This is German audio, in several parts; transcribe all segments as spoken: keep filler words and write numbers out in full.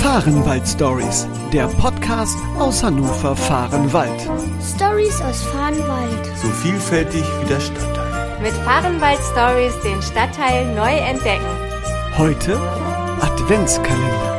Fahrenwald-Stories, der Podcast aus Hannover-Fahrenwald. Stories aus Fahrenwald. So vielfältig wie der Stadtteil. Mit Fahrenwald-Stories den Stadtteil neu entdecken. Heute Adventskalender.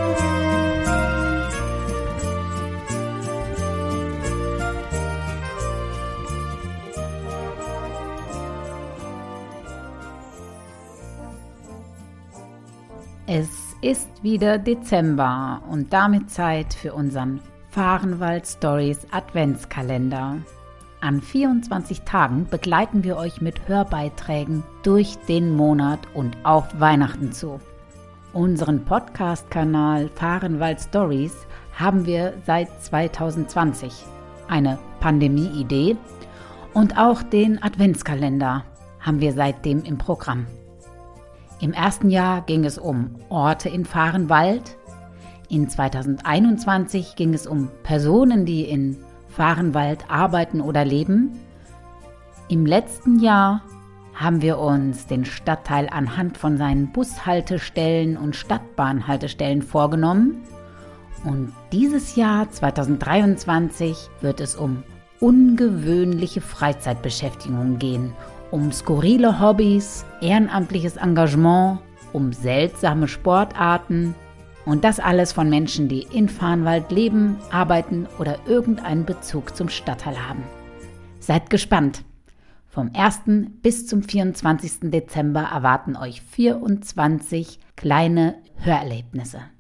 Es ist wieder Dezember und damit Zeit für unseren Fahrenwald Stories Adventskalender. An vierundzwanzig Tagen begleiten wir euch mit Hörbeiträgen durch den Monat und auf Weihnachten zu. Unseren Podcast-Kanal Fahrenwald Stories haben wir seit zweitausendzwanzig, eine Pandemie-Idee, und auch den Adventskalender haben wir seitdem im Programm. Im ersten Jahr ging es um Orte in Fahrenwald. In zweitausendeinundzwanzig ging es um Personen, die in Fahrenwald arbeiten oder leben. Im letzten Jahr haben wir uns den Stadtteil anhand von seinen Bushaltestellen und Stadtbahnhaltestellen vorgenommen. Und dieses Jahr, zweitausenddreiundzwanzig, wird es um ungewöhnliche Freizeitbeschäftigungen gehen. Um skurrile Hobbys, ehrenamtliches Engagement, um seltsame Sportarten und das alles von Menschen, die in Fahrenwald leben, arbeiten oder irgendeinen Bezug zum Stadtteil haben. Seid gespannt! Vom ersten bis zum vierundzwanzigsten Dezember erwarten euch vierundzwanzig kleine Hörerlebnisse.